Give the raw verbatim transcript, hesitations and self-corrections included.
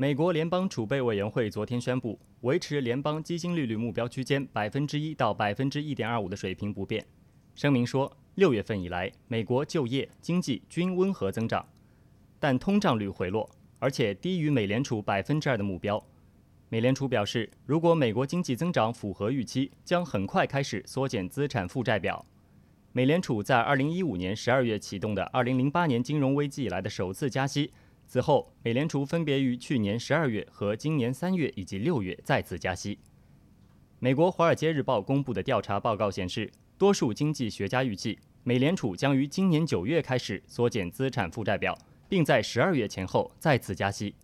美国联邦储备委员会昨天宣布，维持联邦基金利率目标区间百分之一到百分之一点二五的水平不变。声明说，六月份以来，美国就业、经济均温和增长，但通胀率回落，而且低于美联储百分之二的目标。美联储表示，如果美国经济增长符合预期，将很快开始缩减资产负债表。美联储在二零一五年十二月启动的二零零八年金融危机以来的首次加息。此后，美联储分别于去年十二月和今年三月以及六月再次加息。美国《华尔街日报》公布的调查报告显示，多数经济学家预计，美联储将于今年九月开始缩减资产负债表，并在十二月前后再次加息。